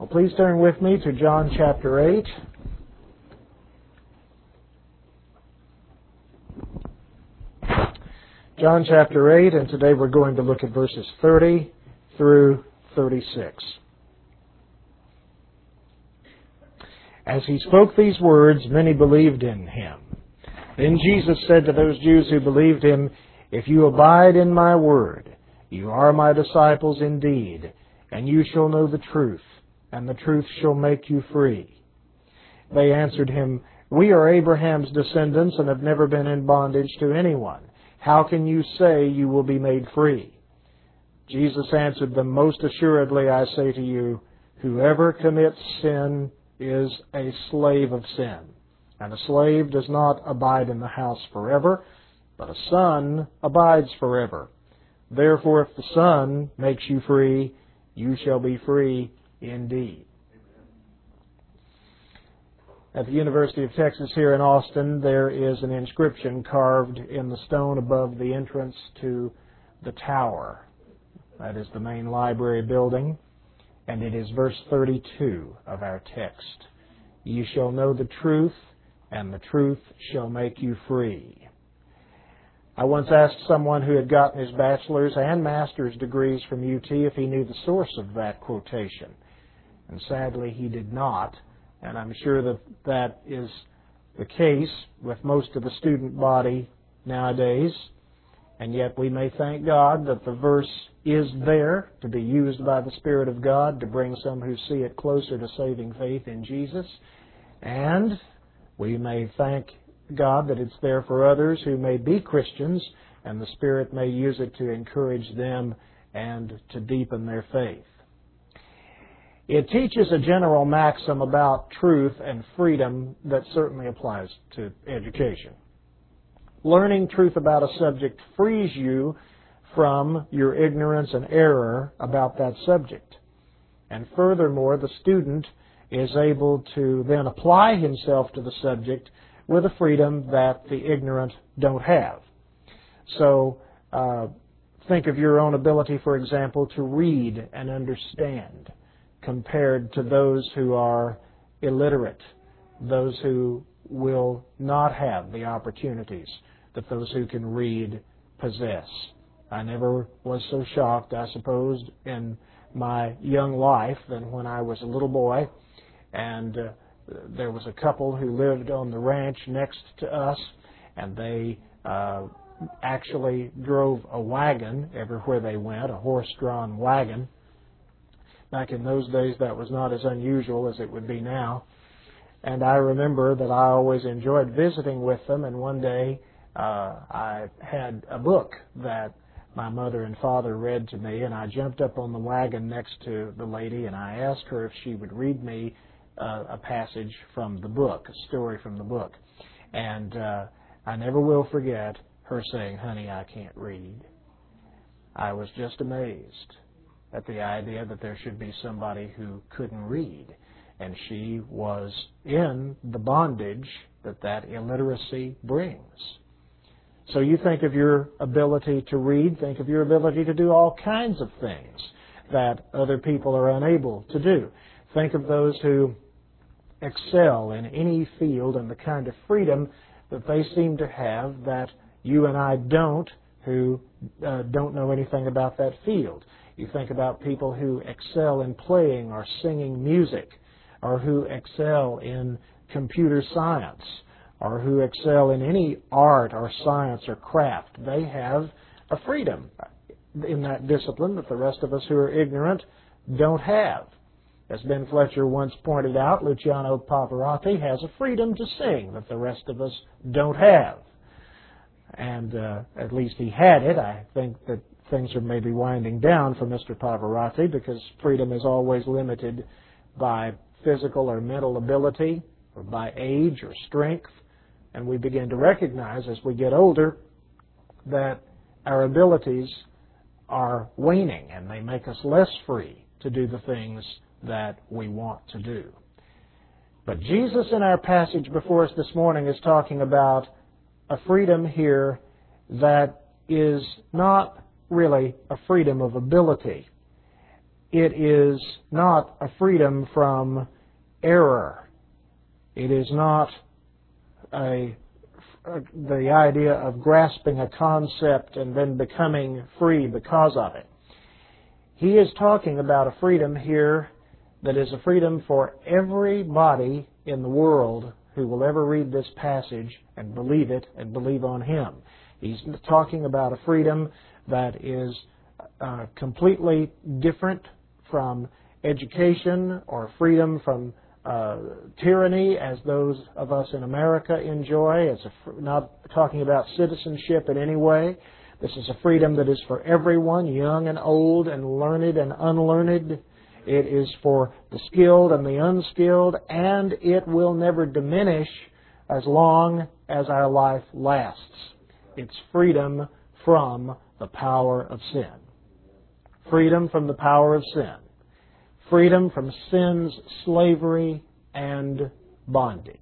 Well, please turn with me to John chapter 8. John chapter 8, and today we're going to look at verses 30 through 36. As he spoke these words, many believed in him. Then Jesus said to those Jews who believed him, "If you abide in my word, you are my disciples indeed, and you shall know the truth, and the truth shall make you free." They answered him, "We are Abraham's descendants and have never been in bondage to anyone. How can you say you will be made free?" Jesus answered them, "Most assuredly I say to you, whoever commits sin is a slave of sin. And a slave does not abide in the house forever, but a son abides forever. Therefore, if the Son makes you free, you shall be free indeed." At the University of Texas here in Austin, there is an inscription carved in the stone above the entrance to the tower. That is the main library building, and it is verse 32 of our text. "You shall know the truth, and the truth shall make you free." I once asked someone who had gotten his bachelor's and master's degrees from UT if he knew the source of that quotation. And sadly, he did not. And I'm sure that that is the case with most of the student body nowadays. And yet we may thank God that the verse is there to be used by the Spirit of God to bring some who see it closer to saving faith in Jesus. And we may thank God that it's there for others who may be Christians, and the Spirit may use it to encourage them and to deepen their faith. It teaches a general maxim about truth and freedom that certainly applies to education. Learning truth about a subject frees you from your ignorance and error about that subject. And furthermore, the student is able to then apply himself to the subject with a freedom that the ignorant don't have. So think of your own ability, for example, to read and understand compared to those who are illiterate, those who will not have the opportunities that those who can read possess. I never was so shocked, I suppose, in my young life than when I was a little boy, and there was a couple who lived on the ranch next to us, and they actually drove a wagon everywhere they went, a horse-drawn wagon. Back in those days, that was not as unusual as it would be now. And I remember that I always enjoyed visiting with them, and one day I had a book that my mother and father read to me, and I jumped up on the wagon next to the lady, and I asked her if she would read me a passage from the book, a story from the book. And I never will forget her saying, "Honey, I can't read." I was just amazed at the idea that there should be somebody who couldn't read. And she was in the bondage that illiteracy brings. So you think of your ability to read, think of your ability to do all kinds of things that other people are unable to do. Think of those who excel in any field and the kind of freedom that they seem to have that you and I don't, who don't know anything about that field. You think about people who excel in playing or singing music, or who excel in computer science, or who excel in any art or science or craft. They have a freedom in that discipline that the rest of us who are ignorant don't have. As Ben Fletcher once pointed out, Luciano Pavarotti has a freedom to sing that the rest of us don't have. And at least he had it. I think that things are maybe winding down for Mr. Pavarotti because freedom is always limited by physical or mental ability or by age or strength. And we begin to recognize as we get older that our abilities are waning and they make us less free to do the things that we want to do. But Jesus in our passage before us this morning is talking about a freedom here that is not really a freedom of ability. it is not a freedom from error. It is not the idea of grasping a concept and then becoming free because of it. He is talking about a freedom here that is a freedom for everybody in the world who will ever read this passage and believe it and believe on Him. He's talking about a freedom that is completely different from education or freedom from tyranny as those of us in America enjoy. It's not talking about citizenship in any way. This is a freedom that is for everyone, young and old and learned and unlearned. It is for the skilled and the unskilled, and it will never diminish as long as our life lasts. It's freedom from the power of sin. Freedom from the power of sin. Freedom from sin's slavery and bondage.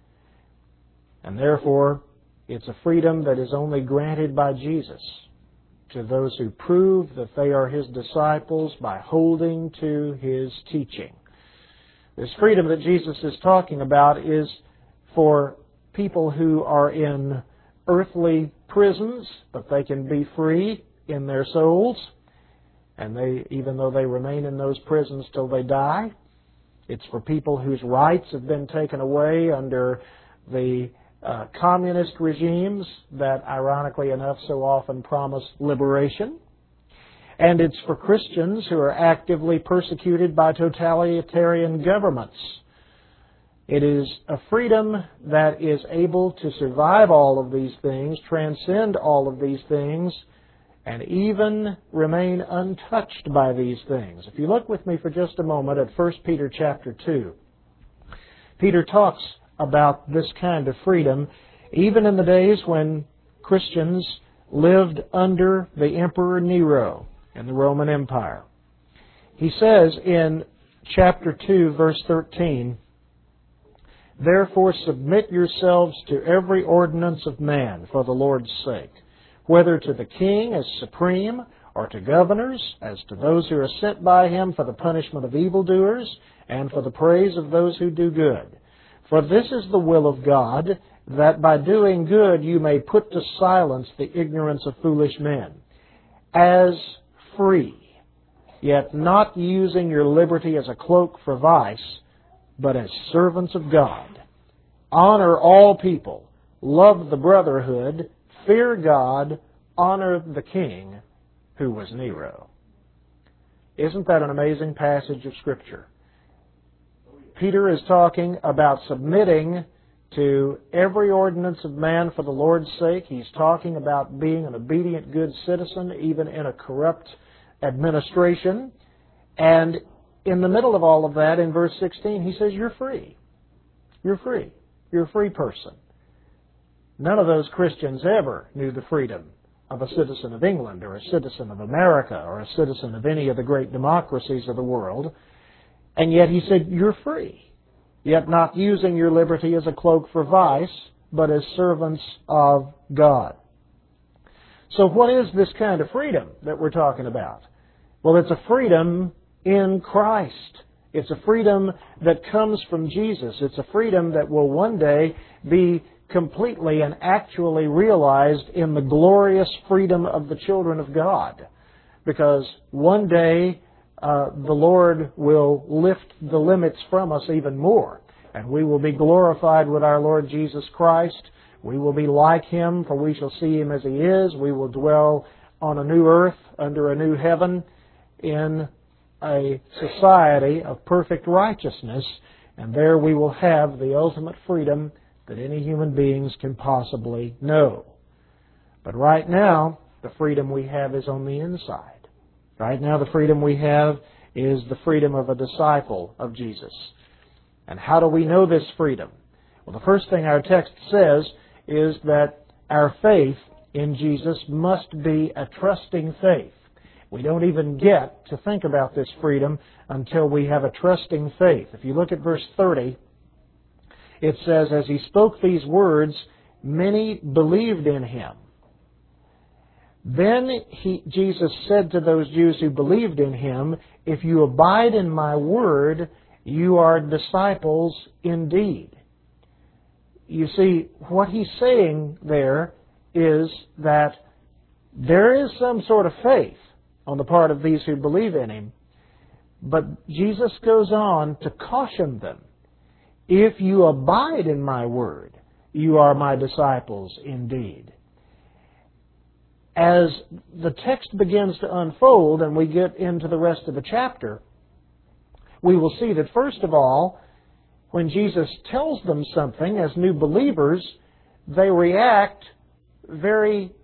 And therefore, it's a freedom that is only granted by Jesus to those who prove that they are His disciples by holding to His teaching. This freedom that Jesus is talking about is for people who are in earthly prisons, but they can be free in their souls, and even though they remain in those prisons till they die. It's for people whose rights have been taken away under the communist regimes that, ironically enough, so often promise liberation. And it's for Christians who are actively persecuted by totalitarian governments. It is a freedom that is able to survive all of these things, transcend all of these things, and even remain untouched by these things. If you look with me for just a moment at 1 Peter chapter 2, Peter talks about this kind of freedom even in the days when Christians lived under the Emperor Nero in the Roman Empire. He says in chapter 2, verse 13, "Therefore submit yourselves to every ordinance of man for the Lord's sake, whether to the king as supreme, or to governors, as to those who are sent by him for the punishment of evildoers, and for the praise of those who do good. For this is the will of God, that by doing good you may put to silence the ignorance of foolish men. As free, yet not using your liberty as a cloak for vice, but as servants of God. Honor all people, love the brotherhood, fear God, honor the king, who was Nero." Isn't that an amazing passage of Scripture? Peter is talking about submitting to every ordinance of man for the Lord's sake. He's talking about being an obedient, good citizen, even in a corrupt administration. And in the middle of all of that, in verse 16, he says, you're free. You're free. You're a free person. None of those Christians ever knew the freedom of a citizen of England or a citizen of America or a citizen of any of the great democracies of the world. And yet he said, you're free, yet not using your liberty as a cloak for vice, but as servants of God. So what is this kind of freedom that we're talking about? Well, it's a freedom in Christ. It's a freedom that comes from Jesus. It's a freedom that will one day be completely and actually realized in the glorious freedom of the children of God. Because one day the Lord will lift the limits from us even more, and we will be glorified with our Lord Jesus Christ. We will be like Him, for we shall see Him as He is. We will dwell on a new earth, under a new heaven, in a society of perfect righteousness, and there we will have the ultimate freedom that any human beings can possibly know. But right now, the freedom we have is on the inside. Right now, the freedom we have is the freedom of a disciple of Jesus. And how do we know this freedom? Well, the first thing our text says is that our faith in Jesus must be a trusting faith. We don't even get to think about this freedom until we have a trusting faith. If you look at verse 30, it says, as he spoke these words, many believed in him. Then Jesus said to those Jews who believed in Him, "If you abide in my word, you are disciples indeed." You see, what He's saying there is that there is some sort of faith on the part of these who believe in Him, but Jesus goes on to caution them. If you abide in my word, you are my disciples indeed. As the text begins to unfold and we get into the rest of the chapter, we will see that first of all, when Jesus tells them something as new believers, they react in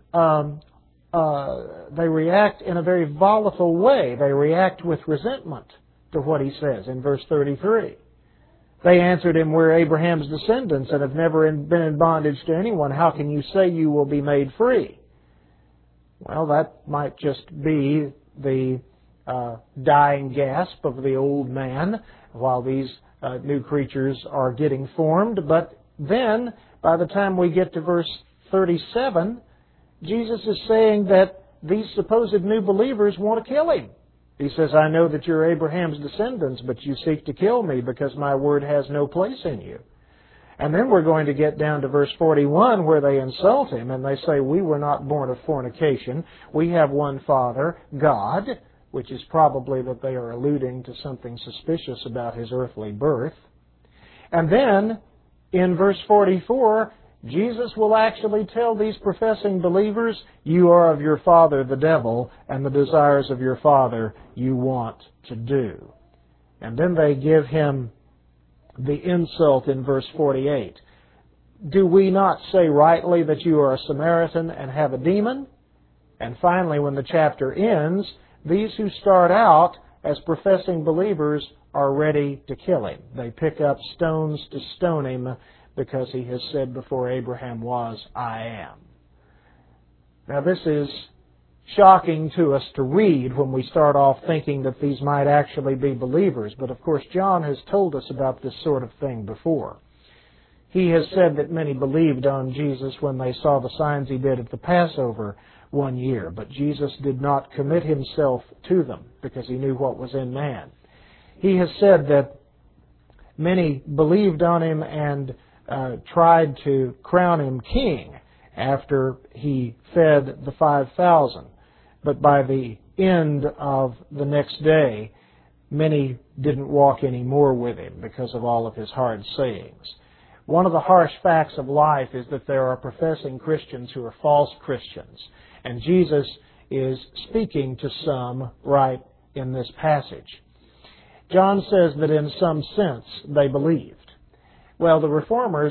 a very volatile way. They react with resentment to what He says in verse 33. They answered Him, "We're Abraham's descendants and have never been in bondage to anyone. How can you say you will be made free?" Well, that might just be the dying gasp of the old man while these new creatures are getting formed. But then, by the time we get to verse 37, Jesus is saying that these supposed new believers want to kill Him. He says, "I know that you're Abraham's descendants, but you seek to kill me because my word has no place in you." And then we're going to get down to verse 41 where they insult Him and they say, "We were not born of fornication. We have one Father, God," which is probably that they are alluding to something suspicious about His earthly birth. And then, in verse 44, Jesus will actually tell these professing believers, "You are of your father the devil, and the desires of your father you want to do." And then they give Him the insult in verse 48. "Do we not say rightly that you are a Samaritan and have a demon?" And finally, when the chapter ends, these who start out as professing believers are ready to kill Him. They pick up stones to stone Him because He has said before Abraham was, "I am." Now this is shocking to us to read when we start off thinking that these might actually be believers. But of course John has told us about this sort of thing before. He has said that many believed on Jesus when they saw the signs He did at the Passover one year. But Jesus did not commit Himself to them because He knew what was in man. He has said that many believed on Him and tried to crown Him king after He fed the 5,000. But by the end of the next day, many didn't walk any more with Him because of all of His hard sayings. One of the harsh facts of life is that there are professing Christians who are false Christians. And Jesus is speaking to some right in this passage. John says that in some sense they believed. Well, the Reformers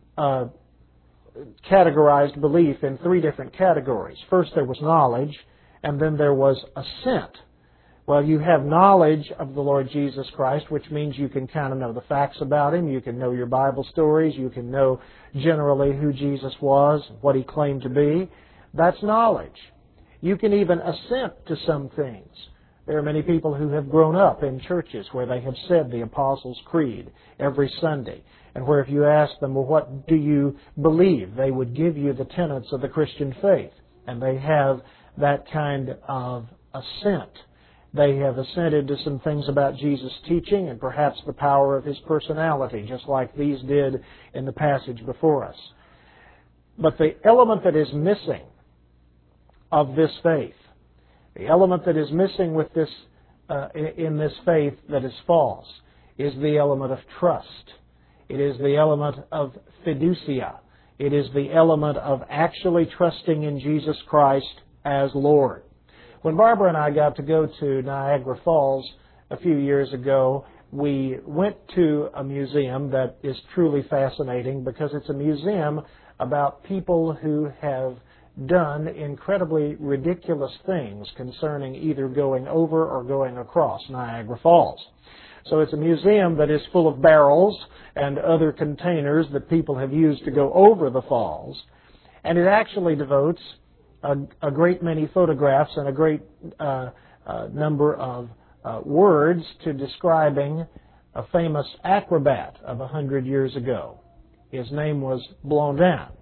categorized belief in three different categories. First there was knowledge, and then there was assent. Well, you have knowledge of the Lord Jesus Christ, which means you can kind of know the facts about Him, you can know your Bible stories, you can know generally who Jesus was, what He claimed to be. That's knowledge. You can even assent to some things. There are many people who have grown up in churches where they have said the Apostles' Creed every Sunday, and where if you ask them, "Well, what do you believe?" they would give you the tenets of the Christian faith. And they have that kind of assent. They have assented to some things about Jesus' teaching and perhaps the power of His personality, just like these did in the passage before us. But the element that is missing of this faith, the element that is missing with this in this faith that is false, is the element of trust. It is the element of fiducia. It is the element of actually trusting in Jesus Christ as Lord. When Barbara and I got to go to Niagara Falls a few years ago, we went to a museum that is truly fascinating because it's a museum about people who have done incredibly ridiculous things concerning either going over or going across Niagara Falls. So it's a museum that is full of barrels and other containers that people have used to go over the falls. And it actually devotes a great many photographs and a great number of words to describing a famous acrobat of 100 years ago. His name was Blondin.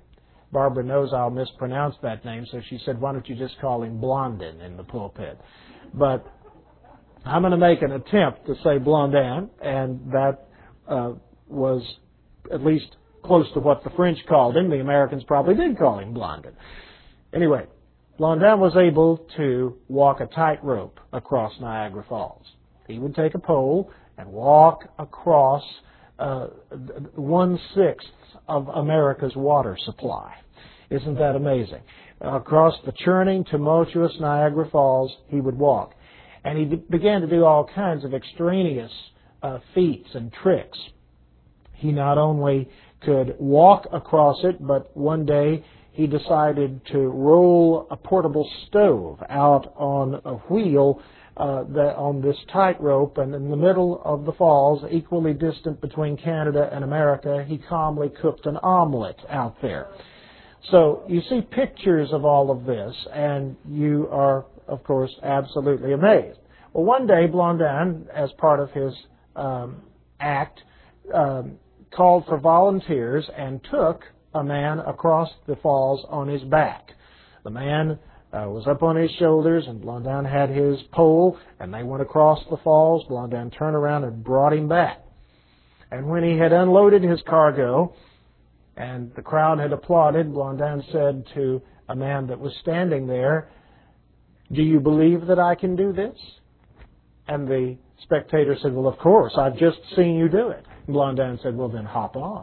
Barbara knows I'll mispronounce that name, so she said, why don't you just call him Blondin in the pulpit? But I'm going to make an attempt to say Blondin, and that was at least close to what the French called him. The Americans probably did call him Blondin. Anyway, Blondin was able to walk a tightrope across Niagara Falls. He would take a pole and walk across 1/6 of America's water supply. Isn't that amazing? Across the churning, tumultuous Niagara Falls, he would walk. And he began to do all kinds of extraneous feats and tricks. He not only could walk across it, but one day he decided to roll a portable stove out on a wheel on this tightrope, and in the middle of the falls, equally distant between Canada and America, he calmly cooked an omelet out there. So you see pictures of all of this, and you are, of course, absolutely amazed. Well, one day, Blondin, as part of his act, called for volunteers and took a man across the falls on his back. The man was up on his shoulders, and Blondin had his pole, and they went across the falls. Blondin turned around and brought him back. And when he had unloaded his cargo, and the crowd had applauded, Blondin said to a man that was standing there, "Do you believe that I can do this?" And the spectator said, "Well, of course, I've just seen you do it." And Blondin said, "Well, then hop on."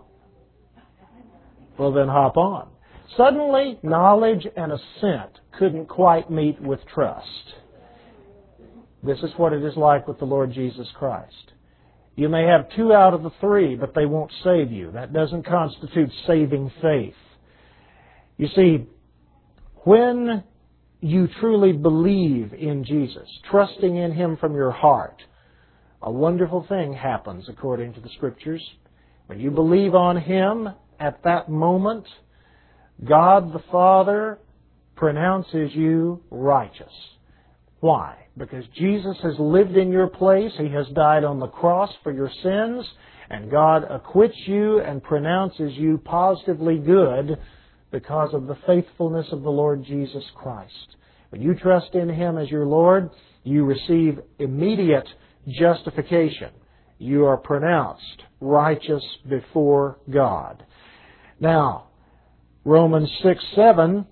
Well, then hop on. Suddenly, knowledge and assent couldn't quite meet with trust. This is what it is like with the Lord Jesus Christ. You may have 2 out of the 3, but they won't save you. That doesn't constitute saving faith. You see, when you truly believe in Jesus, trusting in Him from your heart, a wonderful thing happens according to the Scriptures. When you believe on Him, at that moment, God the Father pronounces you righteous. Why? Because Jesus has lived in your place. He has died on the cross for your sins, and God acquits you and pronounces you positively good because of the faithfulness of the Lord Jesus Christ. When you trust in Him as your Lord, you receive immediate justification. You are pronounced righteous before God. Now, Romans 6:7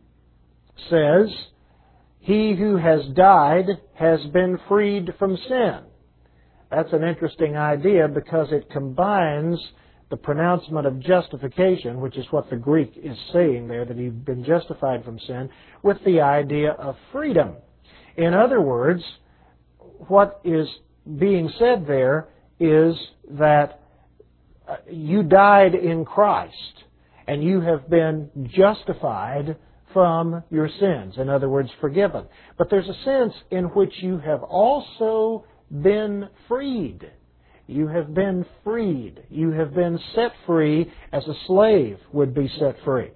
says, "He who has died has been freed from sin." That's an interesting idea because it combines the pronouncement of justification, which is what the Greek is saying there, that you've been justified from sin, with the idea of freedom. In other words, what is being said there is that you died in Christ and you have been justified from your sins. In other words, forgiven. But there's a sense in which you have also been freed. You have been freed. You have been set free as a slave would be set free.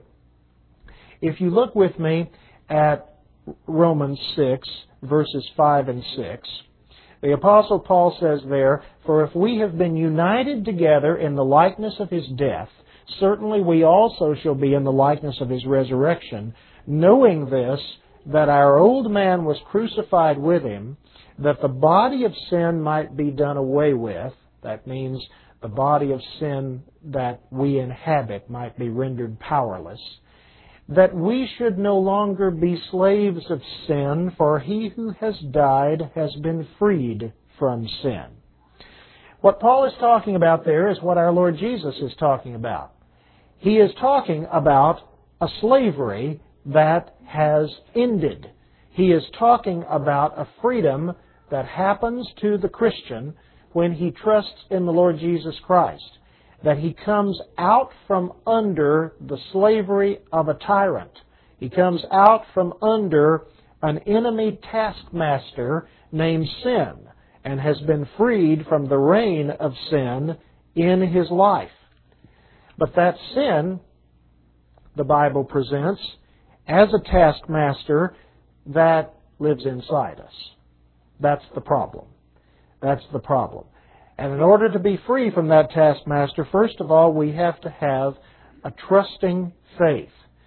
If you look with me at Romans 6, verses 5 and 6, the Apostle Paul says there, "For if we have been united together in the likeness of His death, certainly we also shall be in the likeness of His resurrection, knowing this, that our old man was crucified with Him, that the body of sin might be done away with." That means the body of sin that we inhabit might be rendered powerless. "That we should no longer be slaves of sin, for He who has died has been freed from sin." What Paul is talking about there is what our Lord Jesus is talking about. He is talking about a slavery that has ended. He is talking about a freedom that happens to the Christian when he trusts in the Lord Jesus Christ. That he comes out from under the slavery of a tyrant. He comes out from under an enemy taskmaster named sin and has been freed from the reign of sin in his life. But that sin, the Bible presents, as a taskmaster that lives inside us. That's the problem. That's the problem. And in order to be free from that taskmaster, first of all, we have to have a trusting faith.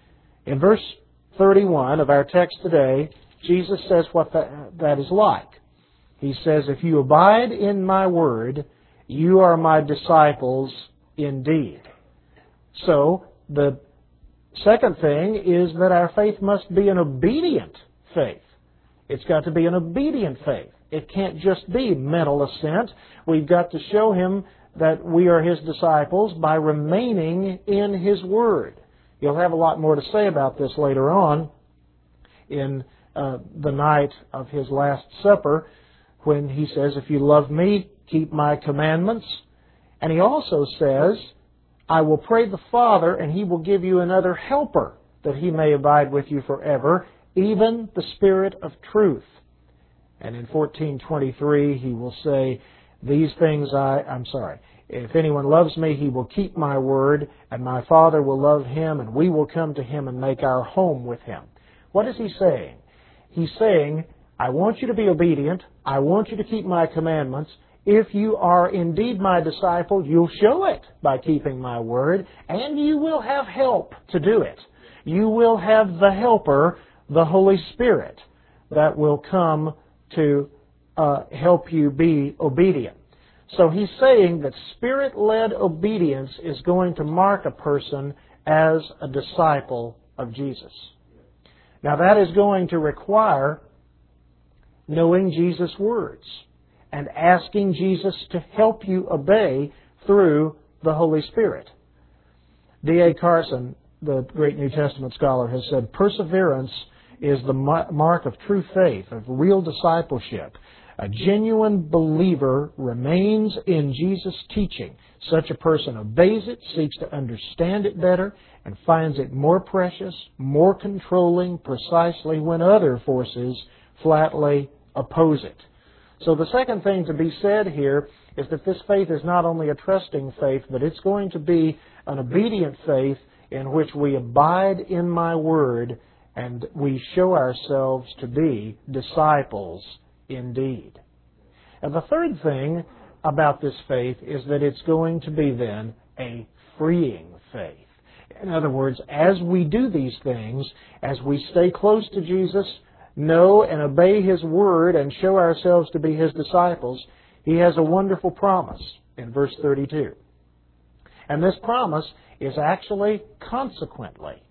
In verse 31 of our text today, Jesus says what that is like. He says, if you abide in my word, you are my disciples indeed. So, the second thing is that our faith must be an obedient faith. It's got to be an obedient faith. It can't just be mental assent. We've got to show Him that we are His disciples by remaining in His Word. You'll have a lot more to say about this later on in the night of His Last Supper, when He says, if you love me, keep my commandments. And He also says, I will pray the Father, and He will give you another helper, that He may abide with you forever, even the Spirit of truth. And in 14:23, He will say, if anyone loves me, he will keep my word, and my Father will love him, and we will come to him and make our home with him. What is He saying? He's saying, I want you to be obedient. I want you to keep my commandments. If you are indeed my disciple, you'll show it by keeping my word, and you will have help to do it. You will have the helper, the Holy Spirit, that will come to help you be obedient. So He's saying that Spirit-led obedience is going to mark a person as a disciple of Jesus. Now that is going to require knowing Jesus' words and asking Jesus to help you obey through the Holy Spirit. D.A. Carson, the great New Testament scholar, has said, perseverance is the mark of true faith, of real discipleship. A genuine believer remains in Jesus' teaching. Such a person obeys it, seeks to understand it better, and finds it more precious, more controlling precisely when other forces flatly oppose it. So the second thing to be said here is that this faith is not only a trusting faith, but it's going to be an obedient faith in which we abide in my word and we show ourselves to be disciples indeed. And the third thing about this faith is that it's going to be then a freeing faith. In other words, as we do these things, as we stay close to Jesus, know and obey His word, and show ourselves to be His disciples, He has a wonderful promise in verse 32. And this promise is actually consequently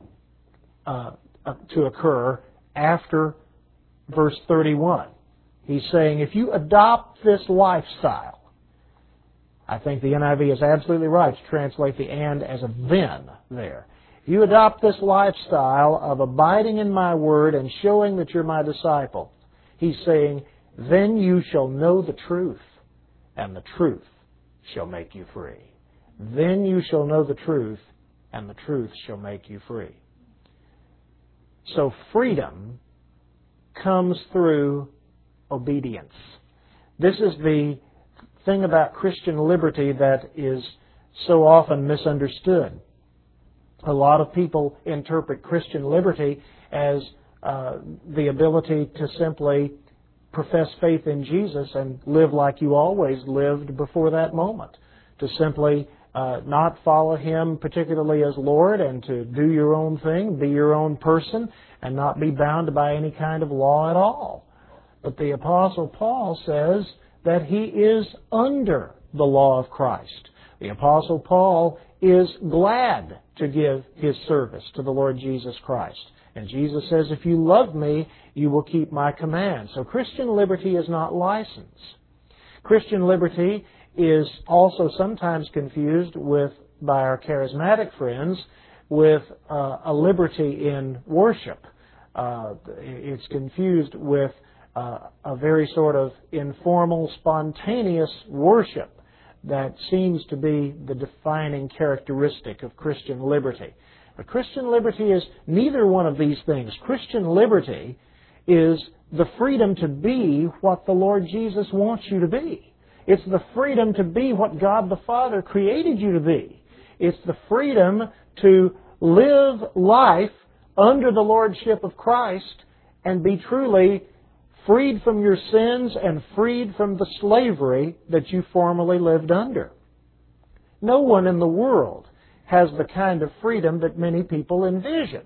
to occur after verse 31. He's saying, if you adopt this lifestyle, I think the NIV is absolutely right to translate the and as a then there. If you adopt this lifestyle of abiding in my word and showing that you're my disciple, He's saying, then you shall know the truth, and the truth shall make you free. Then you shall know the truth, and the truth shall make you free. So freedom comes through obedience. This is the thing about Christian liberty that is so often misunderstood. A lot of people interpret Christian liberty as the ability to simply profess faith in Jesus and live like you always lived before that moment. To simply not follow Him particularly as Lord, and to do your own thing, be your own person, and not be bound by any kind of law at all. But the Apostle Paul says that he is under the law of Christ. The Apostle Paul is glad to give his service to the Lord Jesus Christ. And Jesus says, if you love me, you will keep my commands. So Christian liberty is not license. Christian liberty is also sometimes confused by our charismatic friends with a liberty in worship. It's confused with a very sort of informal, spontaneous worship that seems to be the defining characteristic of Christian liberty. But Christian liberty is neither one of these things. Christian liberty is the freedom to be what the Lord Jesus wants you to be. It's the freedom to be what God the Father created you to be. It's the freedom to live life under the lordship of Christ and be truly freed from your sins and freed from the slavery that you formerly lived under. No one in the world has the kind of freedom that many people envision.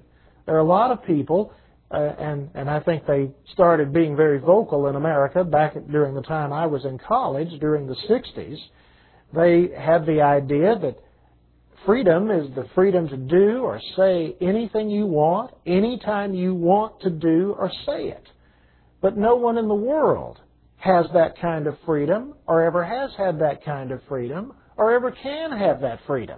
There are a lot of people, and I think they started being very vocal in America during the time I was in college, during the 60s. They had the idea that freedom is the freedom to do or say anything you want, anytime you want to do or say it. But no one in the world has that kind of freedom, or ever has had that kind of freedom, or ever can have that freedom.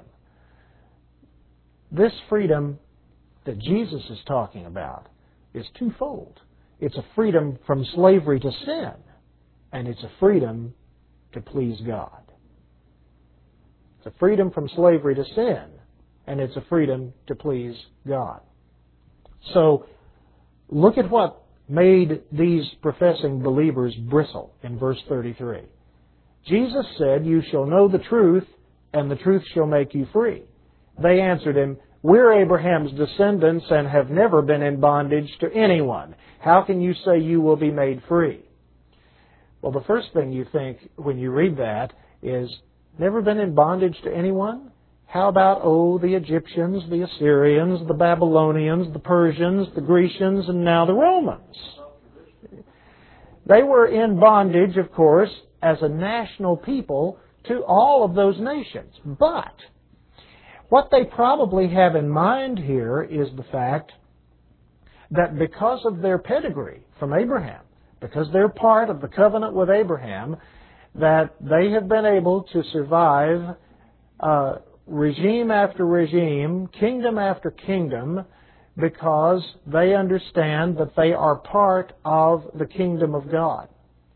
This freedom that Jesus is talking about is twofold. It's a freedom from slavery to sin, and it's a freedom to please God. It's a freedom from slavery to sin, and it's a freedom to please God. So, look at what made these professing believers bristle in verse 33. Jesus said, "You shall know the truth, and the truth shall make you free." They answered him, "We're Abraham's descendants and have never been in bondage to anyone. How can you say you will be made free?" Well, the first thing you think when you read that is, never been in bondage to anyone? How about, the Egyptians, the Assyrians, the Babylonians, the Persians, the Grecians, and now the Romans? They were in bondage, of course, as a national people to all of those nations. But what they probably have in mind here is the fact that because of their pedigree from Abraham, because they're part of the covenant with Abraham, that they have been able to survive regime after regime, kingdom after kingdom, because they understand that they are part of the kingdom of God.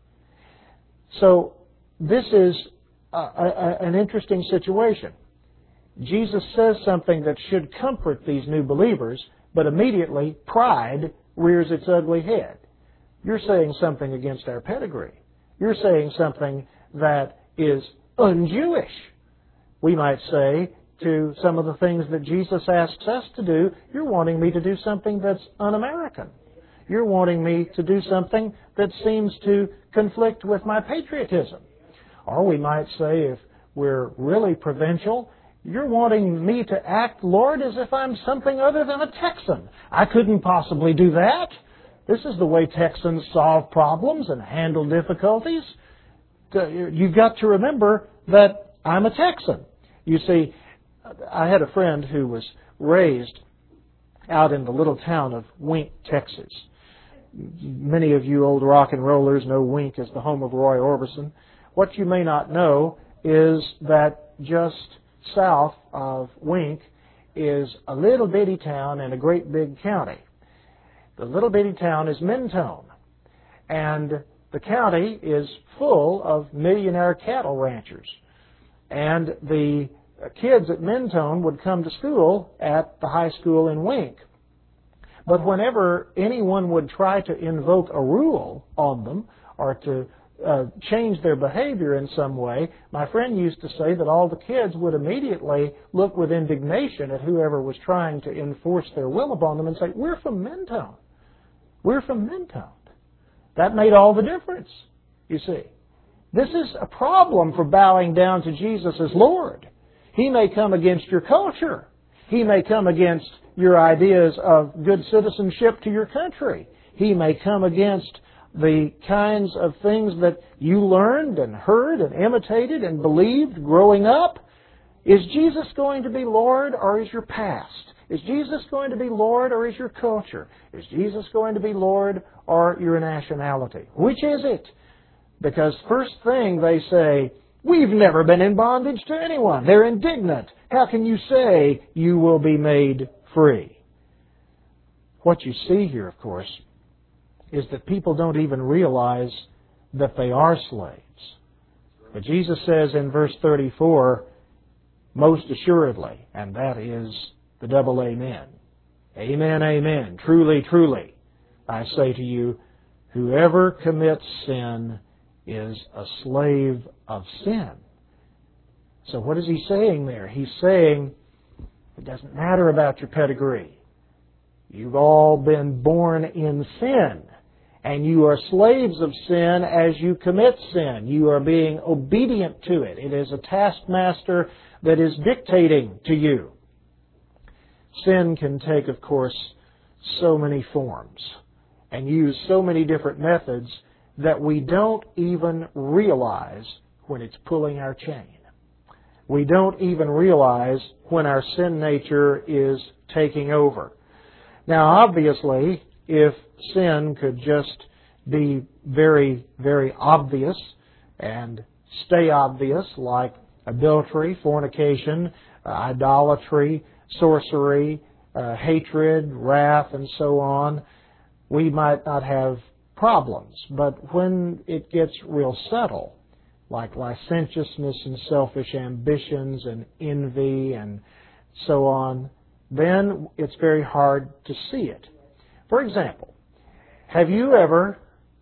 So this is an interesting situation. Jesus says something that should comfort these new believers, but immediately pride rears its ugly head. You're saying something against our pedigree. You're saying something that is un-Jewish. We might say to some of the things that Jesus asks us to do, you're wanting me to do something that's un-American. You're wanting me to do something that seems to conflict with my patriotism. Or we might say, if we're really provincial, you're wanting me to act, Lord, as if I'm something other than a Texan. I couldn't possibly do that. This is the way Texans solve problems and handle difficulties. You've got to remember that I'm a Texan. You see, I had a friend who was raised out in the little town of Wink, Texas. Many of you old rock and rollers know Wink as the home of Roy Orbison. What you may not know is that just south of Wink is a little bitty town in a great big county. The little bitty town is Mentone, and the county is full of millionaire cattle ranchers. And the kids at Mentone would come to school at the high school in Wink. But whenever anyone would try to invoke a rule on them or to change their behavior in some way, my friend used to say that all the kids would immediately look with indignation at whoever was trying to enforce their will upon them and say, "We're from Mentone. We're from Mentone." That made all the difference, you see. This is a problem for bowing down to Jesus as Lord. He may come against your culture. He may come against your ideas of good citizenship to your country. He may come against the kinds of things that you learned and heard and imitated and believed growing up. Is Jesus going to be Lord, or is your past? Is Jesus going to be Lord, or is your culture? Is Jesus going to be Lord, or your nationality? Which is it? Because first thing they say, "We've never been in bondage to anyone." They're indignant. How can you say you will be made free? What you see here, of course, is that people don't even realize that they are slaves. But Jesus says in verse 34, "Most assuredly," and that is the double amen. Amen, amen. Truly, truly, I say to you, whoever commits sin is a slave of sin. So what is he saying there? He's saying it doesn't matter about your pedigree. You've all been born in sin, and you are slaves of sin as you commit sin. You are being obedient to it. It is a taskmaster that is dictating to you. Sin can take, of course, so many forms and use so many different methods that we don't even realize when it's pulling our chain. We don't even realize when our sin nature is taking over. Now, obviously, if sin could just be very, very obvious and stay obvious, like adultery, fornication, idolatry, sorcery, hatred, wrath, and so on, we might not have problems. But when it gets real subtle, like licentiousness and selfish ambitions and envy and so on, then it's very hard to see it. For example, have you ever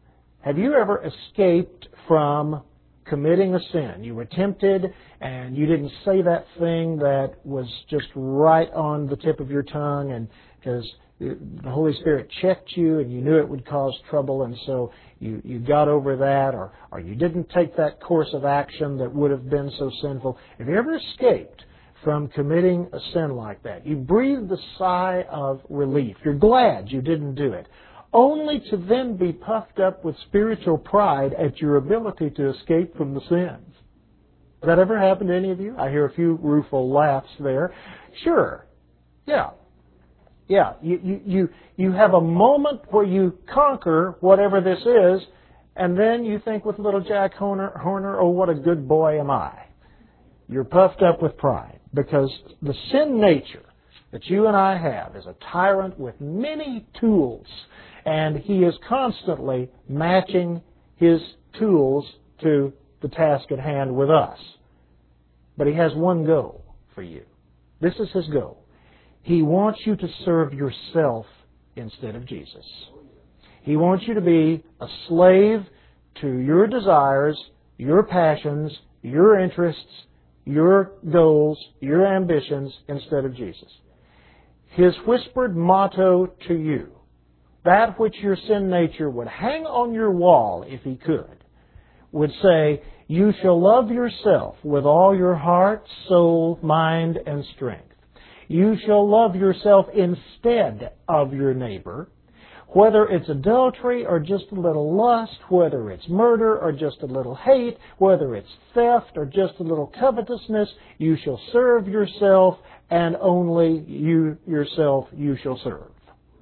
escaped from committing a sin? You were tempted and you didn't say that thing that was just right on the tip of your tongue, and because the Holy Spirit checked you and you knew it would cause trouble, and so you got over that, or you didn't take that course of action that would have been so sinful. Have you ever escaped from committing a sin like that? You breathed a sigh of relief. You're glad you didn't do it, only to then be puffed up with spiritual pride at your ability to escape from the sins. Has that ever happened to any of you? I hear a few rueful laughs there. Sure. Yeah. Yeah. You have a moment where you conquer whatever this is, and then you think with little Jack Horner, oh, what a good boy am I. You're puffed up with pride because the sin nature that you and I have is a tyrant with many tools, and he is constantly matching his tools to the task at hand with us. But he has one goal for you. This is his goal. He wants you to serve yourself instead of Jesus. He wants you to be a slave to your desires, your passions, your interests, your goals, your ambitions instead of Jesus. His whispered motto to you, that which your sin nature would hang on your wall if he could, would say, you shall love yourself with all your heart, soul, mind, and strength. You shall love yourself instead of your neighbor, whether it's adultery or just a little lust, whether it's murder or just a little hate, whether it's theft or just a little covetousness. You shall serve yourself, and only you yourself you shall serve.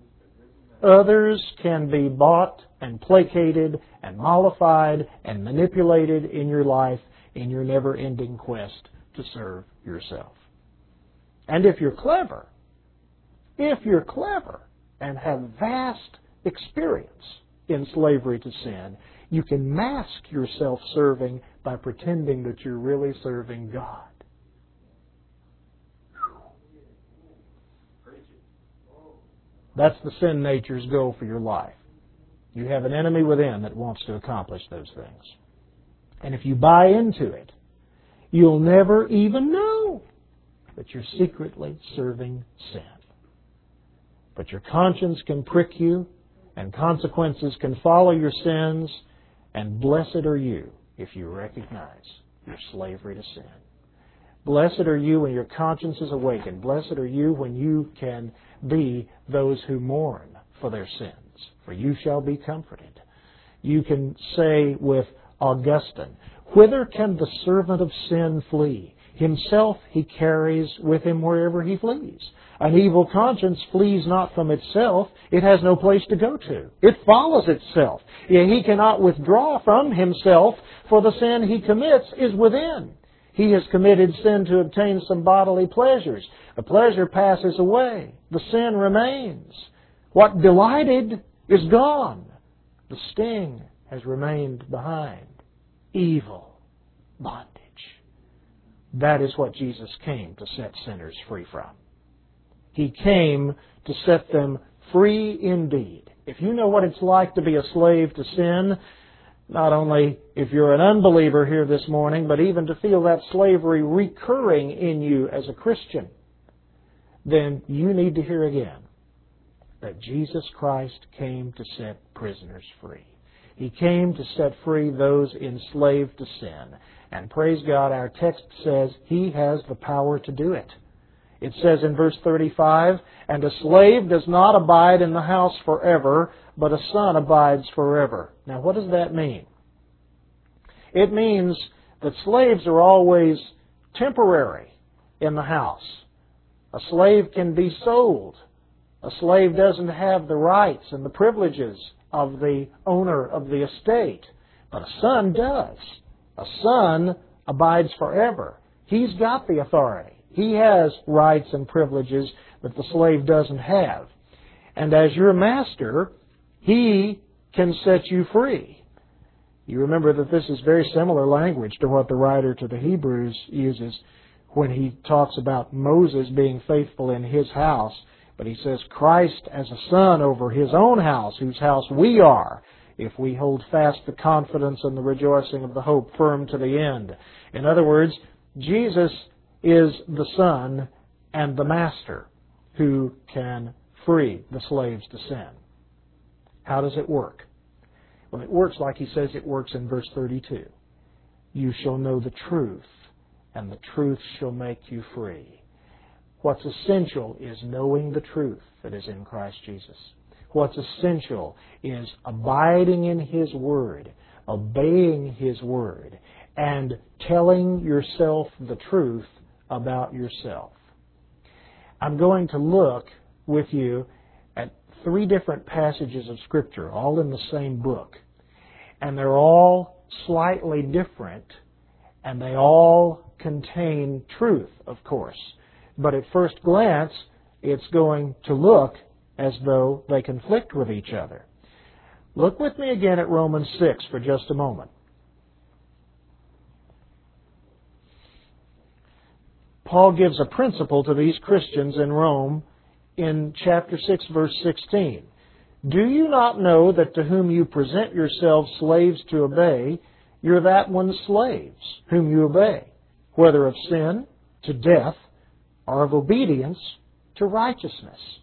Others can be bought and placated and mollified and manipulated in your life in your never-ending quest to serve yourself. And if you're clever and have vast experience in slavery to sin, you can mask your self-serving by pretending that you're really serving God. That's the sin nature's goal for your life. You have an enemy within that wants to accomplish those things. And if you buy into it, you'll never even know that you're secretly serving sin. But your conscience can prick you, and consequences can follow your sins, and blessed are you if you recognize your slavery to sin. Blessed are you when your conscience is awakened. Blessed are you when you can be those who mourn for their sins, for you shall be comforted. You can say with Augustine, whither can the servant of sin flee? Himself he carries with him wherever he flees. An evil conscience flees not from itself. It has no place to go to. It follows itself. Yet he cannot withdraw from himself, for the sin he commits is within. He has committed sin to obtain some bodily pleasures. The pleasure passes away. The sin remains. What delighted is gone. The sting has remained behind. Evil, bondage. That is what Jesus came to set sinners free from. He came to set them free indeed. If you know what it's like to be a slave to sin, not only if you're an unbeliever here this morning, but even to feel that slavery recurring in you as a Christian, then you need to hear again that Jesus Christ came to set prisoners free. He came to set free those enslaved to sin. And praise God, our text says He has the power to do it. It says in verse 35, "And a slave does not abide in the house forever, but a son abides forever." Now, what does that mean? It means that slaves are always temporary in the house. A slave can be sold. A slave doesn't have the rights and the privileges of the owner of the estate, but a son does. A son abides forever. He's got the authority. He has rights and privileges that the slave doesn't have. And as your master, he can set you free. You remember that this is very similar language to what the writer to the Hebrews uses when he talks about Moses being faithful in his house. But he says Christ as a son over his own house, whose house we are, if we hold fast the confidence and the rejoicing of the hope firm to the end. In other words, Jesus is the Son and the Master who can free the slaves to sin. How does it work? Well, it works like he says it works in verse 32. "You shall know the truth, and the truth shall make you free." What's essential is knowing the truth that is in Christ Jesus. What's essential is abiding in His Word, obeying His Word, and telling yourself the truth about yourself. I'm going to look with you at 3 different passages of Scripture, all in the same book. And they're all slightly different, and they all contain truth, of course. But at first glance, it's going to look as though they conflict with each other. Look with me again at Romans 6 for just a moment. Paul gives a principle to these Christians in Rome in chapter 6, verse 16. "Do you not know that to whom you present yourselves slaves to obey, you're that one's slaves whom you obey, whether of sin to death, or of obedience to righteousness?"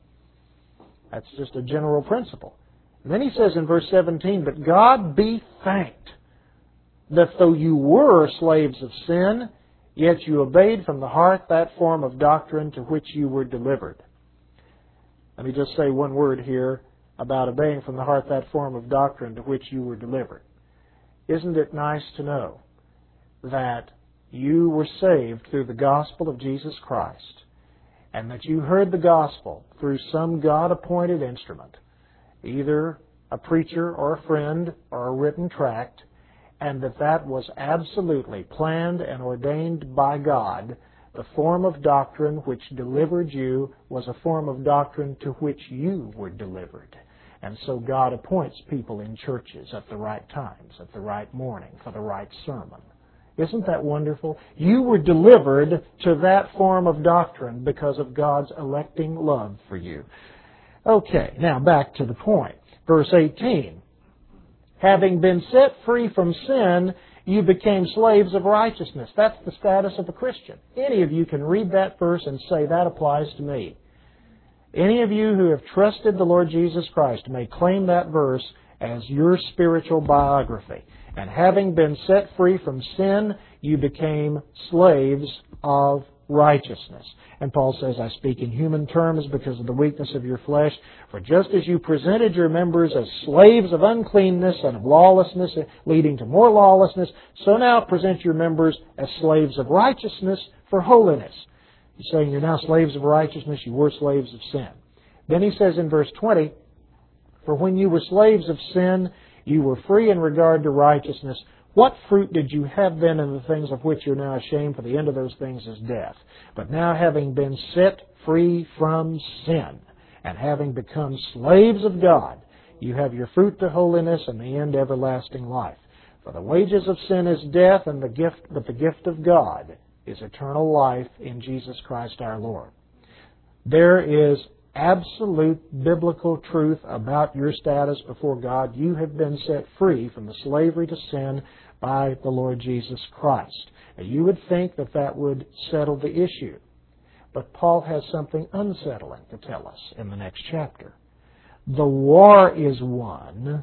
That's just a general principle. And then he says in verse 17, "But God be thanked that though you were slaves of sin, yet you obeyed from the heart that form of doctrine to which you were delivered." Let me just say one word here about obeying from the heart that form of doctrine to which you were delivered. Isn't it nice to know that you were saved through the gospel of Jesus Christ, and that you heard the gospel through some God-appointed instrument, either a preacher or a friend or a written tract, and that was absolutely planned and ordained by God? The form of doctrine which delivered you was a form of doctrine to which you were delivered. And so God appoints people in churches at the right times, at the right morning, for the right sermon. Isn't that wonderful? You were delivered to that form of doctrine because of God's electing love for you. Okay, now back to the point. Verse 18. "Having been set free from sin, you became slaves of righteousness." That's the status of a Christian. Any of you can read that verse and say, "That applies to me." Any of you who have trusted the Lord Jesus Christ may claim that verse as your spiritual biography. "And having been set free from sin, you became slaves of righteousness." And Paul says, "I speak in human terms because of the weakness of your flesh. For just as you presented your members as slaves of uncleanness and of lawlessness, leading to more lawlessness, so now present your members as slaves of righteousness for holiness." He's saying you're now slaves of righteousness, you were slaves of sin. Then he says in verse 20, "For when you were slaves of sin, you were free in regard to righteousness. What fruit did you have then in the things of which you're now ashamed? For the end of those things is death. But now having been set free from sin, and having become slaves of God, you have your fruit to holiness, and the end everlasting life. For the wages of sin is death, but the gift of God is eternal life in Jesus Christ our Lord." There is absolute biblical truth about your status before God. You have been set free from the slavery to sin by the Lord Jesus Christ. Now, you would think that that would settle the issue. But Paul has something unsettling to tell us in the next chapter. The war is won,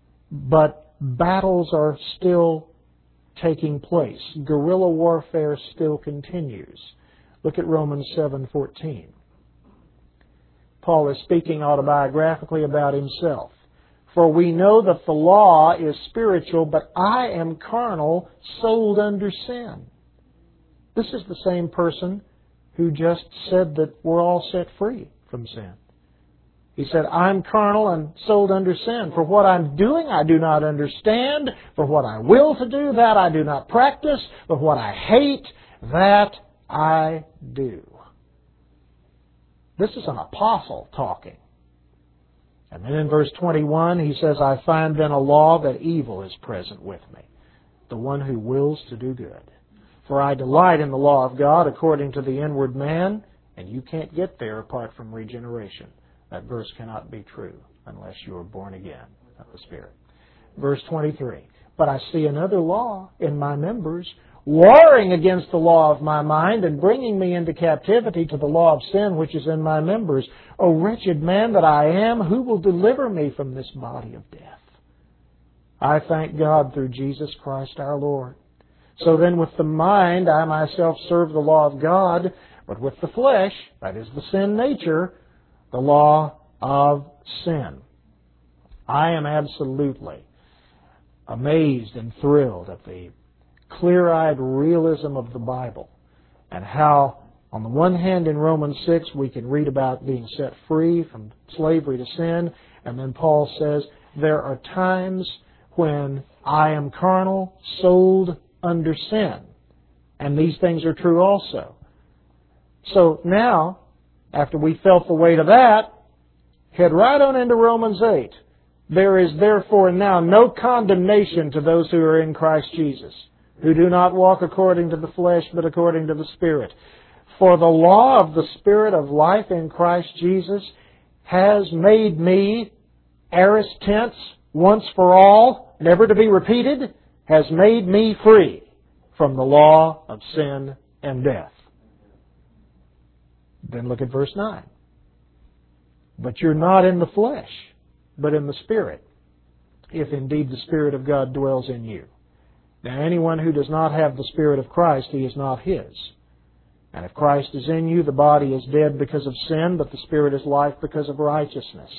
but battles are still taking place. Guerrilla warfare still continues. Look at Romans 7:14. Paul is speaking autobiographically about himself. For we know that the law is spiritual, but I am carnal, sold under sin. This is the same person who just said that we're all set free from sin. He said, I'm carnal and sold under sin. For what I'm doing, I do not understand. For what I will to do, that I do not practice. But what I hate, that I do. This is an apostle talking. And then in verse 21, he says, I find then a law that evil is present with me, the one who wills to do good. For I delight in the law of God according to the inward man, and you can't get there apart from regeneration. That verse cannot be true unless you are born again of the Spirit. Verse 23, but I see another law in my members, warring against the law of my mind and bringing me into captivity to the law of sin which is in my members. O wretched man that I am, who will deliver me from this body of death? I thank God through Jesus Christ our Lord. So then with the mind I myself serve the law of God, but with the flesh, that is the sin nature, the law of sin. I am absolutely amazed and thrilled at the clear-eyed realism of the Bible and how, on the one hand, in Romans 6, we can read about being set free from slavery to sin, and then Paul says, there are times when I am carnal, sold under sin. And these things are true also. So now, after we felt the weight of that, head right on into Romans 8. There is therefore now no condemnation to those who are in Christ Jesus, who do not walk according to the flesh, but according to the Spirit. For the law of the Spirit of life in Christ Jesus has made me, aorist tense, once for all, never to be repeated, has made me free from the law of sin and death. Then look at verse 9. But you're not in the flesh, but in the Spirit, if indeed the Spirit of God dwells in you. Now anyone who does not have the Spirit of Christ, he is not His. And if Christ is in you, the body is dead because of sin, but the Spirit is life because of righteousness.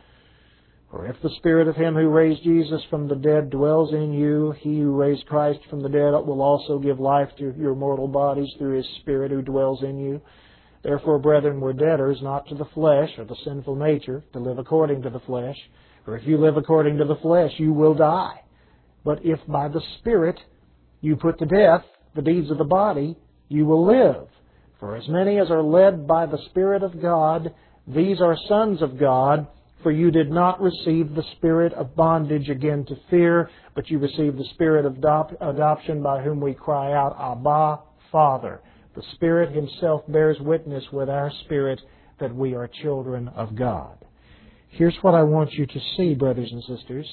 For if the Spirit of Him who raised Jesus from the dead dwells in you, He who raised Christ from the dead will also give life to your mortal bodies through His Spirit who dwells in you. Therefore, brethren, we're debtors, not to the flesh or the sinful nature, to live according to the flesh. For if you live according to the flesh, you will die. But if by the Spirit you put to death the deeds of the body, you will live. For as many as are led by the Spirit of God, these are sons of God. For you did not receive the spirit of bondage again to fear, but you received the Spirit of adoption, by whom we cry out, Abba, Father. The Spirit Himself bears witness with our spirit that we are children of God. Here's what I want you to see, brothers and sisters.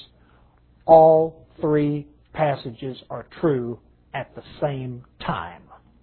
All three passages are true at the same time.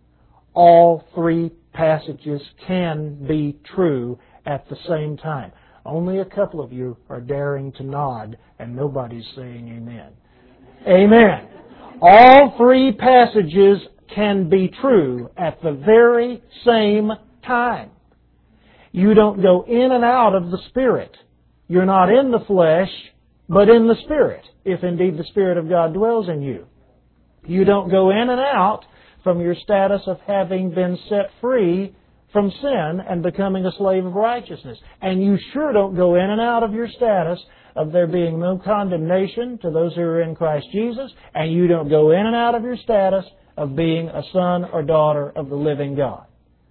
All three passages can be true at the same time. Only a couple of you are daring to nod, and nobody's saying amen. Amen. All three passages can be true at the very same time. You don't go in and out of the Spirit. You're not in the flesh, but in the Spirit, if indeed the Spirit of God dwells in you. You don't go in and out from your status of having been set free from sin and becoming a slave of righteousness. And you sure don't go in and out of your status of there being no condemnation to those who are in Christ Jesus, and you don't go in and out of your status of being a son or daughter of the living God.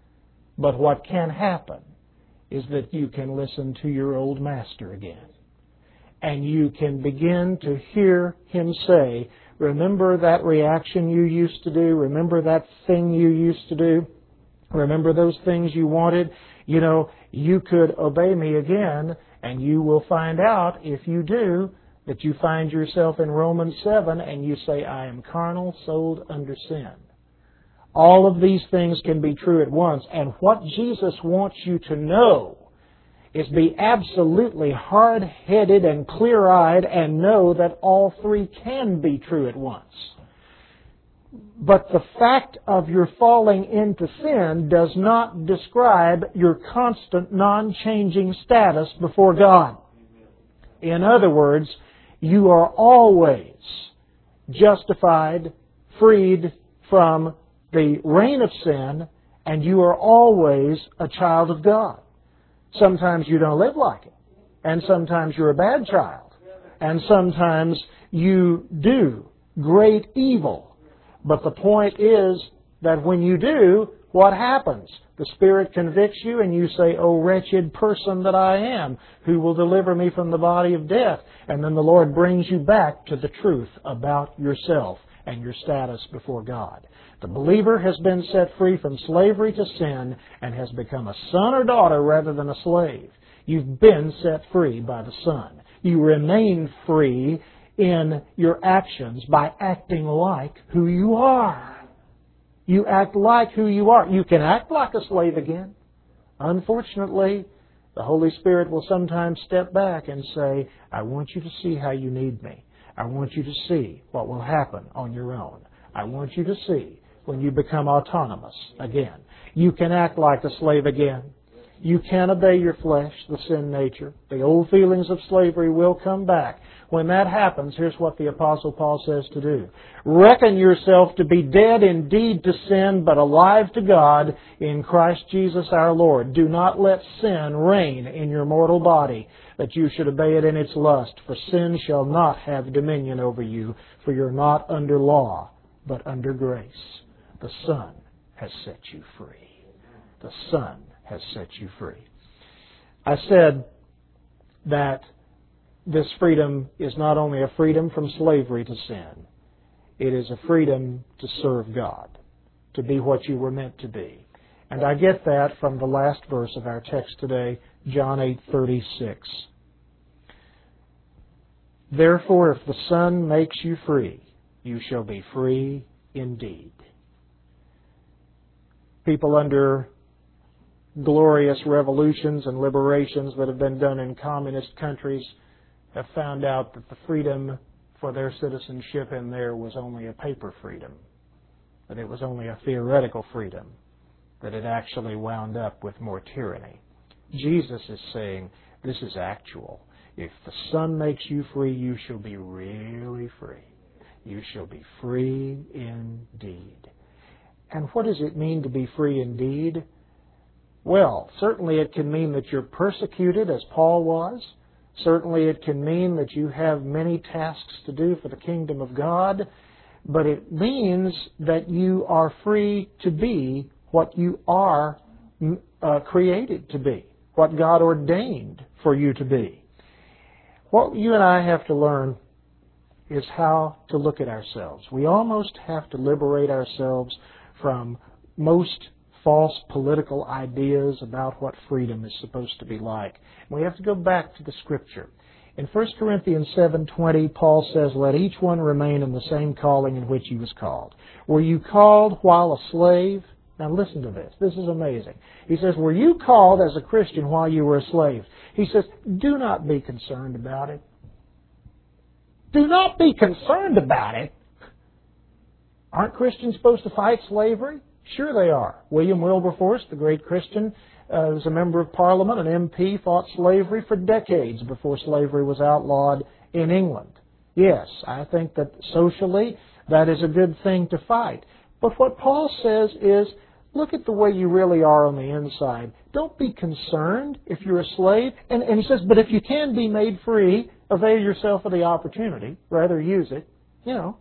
But what can happen is that you can listen to your old master again. And you can begin to hear Him say, remember that reaction you used to do? Remember that thing you used to do? Remember those things you wanted? You know, you could obey me again, and you will find out, if you do, that you find yourself in Romans 7 and you say, I am carnal, sold under sin. All of these things can be true at once. And what Jesus wants you to know is be absolutely hard-headed and clear-eyed and know that all three can be true at once. But the fact of your falling into sin does not describe your constant, non-changing status before God. In other words, you are always justified, freed from the reign of sin, and you are always a child of God. Sometimes you don't live like it, and sometimes you're a bad child, and sometimes you do great evil. But the point is that when you do, what happens? The Spirit convicts you and you say, "O wretched person that I am, who will deliver me from the body of death?" And then the Lord brings you back to the truth about yourself and your status before God. The believer has been set free from slavery to sin and has become a son or daughter rather than a slave. You've been set free by the Son. You remain free in your actions by acting like who you are. You act like who you are. You can act like a slave again. Unfortunately, the Holy Spirit will sometimes step back and say, "I want you to see how you need me. I want you to see what will happen on your own. I want you to see when you become autonomous again." You can act like a slave again. You can obey your flesh, the sin nature. The old feelings of slavery will come back. When that happens, here's what the Apostle Paul says to do. Reckon yourself to be dead indeed to sin, but alive to God in Christ Jesus our Lord. Do not let sin reign in your mortal body, that you should obey it in its lust. For sin shall not have dominion over you, for you're not under law, but under grace. The Son has set you free. The Son has set you free. I said that this freedom is not only a freedom from slavery to sin, it is a freedom to serve God, to be what you were meant to be. And I get that from the last verse of our text today, John 8:36. Therefore, if the Son makes you free, you shall be free indeed. People under glorious revolutions and liberations that have been done in communist countries have found out that the freedom for their citizenship in there was only a paper freedom, that it was only a theoretical freedom, that it actually wound up with more tyranny. Jesus is saying, this is actual. If the Son makes you free, you shall be really free. You shall be free indeed. And what does it mean to be free indeed? Well, certainly it can mean that you're persecuted as Paul was. Certainly it can mean that you have many tasks to do for the kingdom of God. But it means that you are free to be what you are created to be, what God ordained for you to be. What you and I have to learn is how to look at ourselves. We almost have to liberate ourselves from most false political ideas about what freedom is supposed to be like. We have to go back to the Scripture. In 1 Corinthians 7:20, Paul says, "Let each one remain in the same calling in which he was called." Were you called while a slave? Now listen to this. This is amazing. He says, were you called as a Christian while you were a slave? He says, do not be concerned about it. Do not be concerned about it. Aren't Christians supposed to fight slavery? Sure they are. William Wilberforce, the great Christian, was a member of Parliament, an MP, fought slavery for decades before slavery was outlawed in England. Yes, I think that socially that is a good thing to fight. But what Paul says is, look at the way you really are on the inside. Don't be concerned if you're a slave. And he says, but if you can be made free, avail yourself of the opportunity. Rather use it. You know,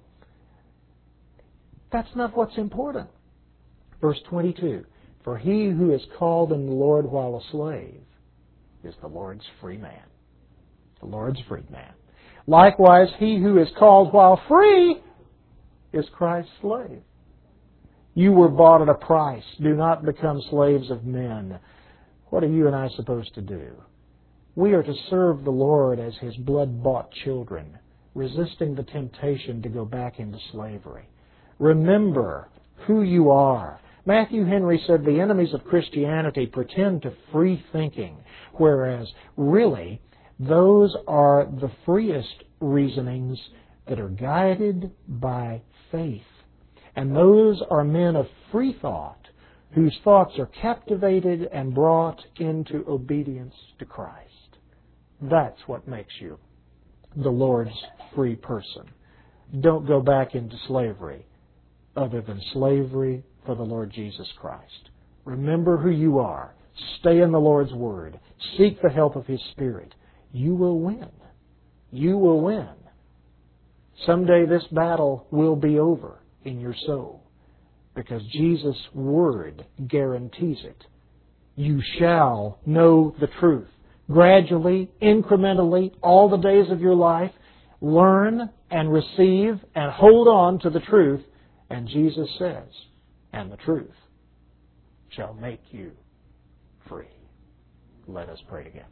that's not what's important. Verse 22, for he who is called in the Lord while a slave is the Lord's free man. The Lord's free man. Likewise, he who is called while free is Christ's slave. You were bought at a price. Do not become slaves of men. What are you and I supposed to do? We are to serve the Lord as His blood-bought children, resisting the temptation to go back into slavery. Remember who you are. Matthew Henry said the enemies of Christianity pretend to free thinking, whereas really those are the freest reasonings that are guided by faith. And those are men of free thought, whose thoughts are captivated and brought into obedience to Christ. That's what makes you the Lord's free person. Don't go back into slavery other than slavery for the Lord Jesus Christ. Remember who you are. Stay in the Lord's Word. Seek the help of His Spirit. You will win. You will win. Someday this battle will be over in your soul, because Jesus' Word guarantees it. You shall know the truth. Gradually, incrementally, all the days of your life, learn and receive and hold on to the truth. And Jesus says, and the truth shall make you free. Let us pray together.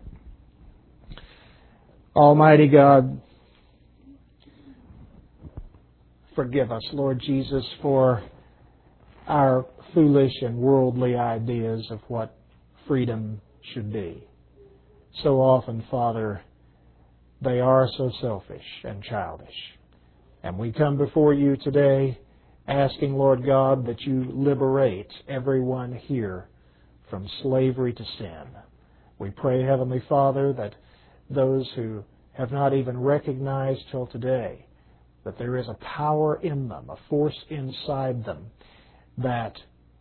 Almighty God, forgive us, Lord Jesus, for our foolish and worldly ideas of what freedom should be. So often, Father, they are so selfish and childish. And we come before you today asking, Lord God, that you liberate everyone here from slavery to sin. We pray, Heavenly Father, that those who have not even recognized till today that there is a power in them, a force inside them that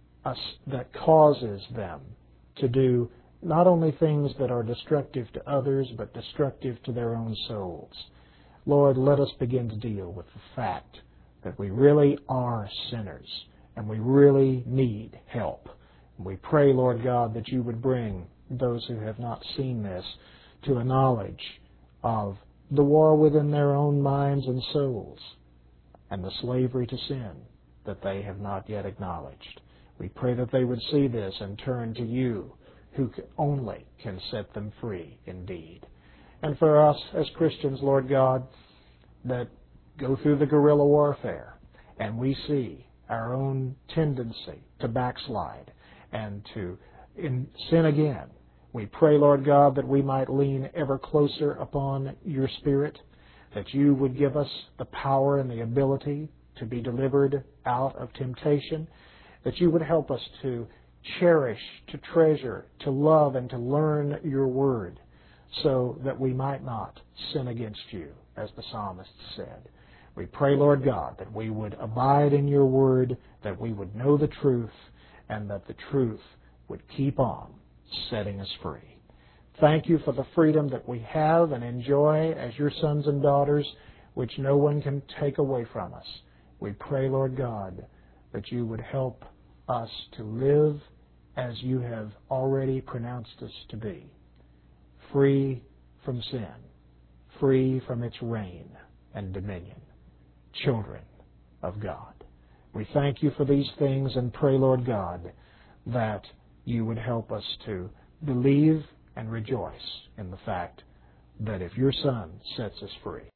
causes them to do not only things that are destructive to others, but destructive to their own souls. Lord, let us begin to deal with the fact that we really are sinners and we really need help. We pray, Lord God, that you would bring those who have not seen this to a knowledge of the war within their own minds and souls and the slavery to sin that they have not yet acknowledged. We pray that they would see this and turn to you, who only can set them free indeed. And for us as Christians, Lord God, that go through the guerrilla warfare and we see our own tendency to backslide and to sin again, we pray, Lord God, that we might lean ever closer upon your Spirit, that you would give us the power and the ability to be delivered out of temptation, that you would help us to cherish, to treasure, to love, and to learn your word so that we might not sin against you, as the psalmist said. We pray, Lord God, that we would abide in your word, that we would know the truth, and that the truth would keep on setting us free. Thank you for the freedom that we have and enjoy as your sons and daughters, which no one can take away from us. We pray, Lord God, that you would help us to live as you have already pronounced us to be, free from sin, free from its reign and dominion, children of God. We thank you for these things and pray, Lord God, that you would help us to believe and rejoice in the fact that if your Son sets us free,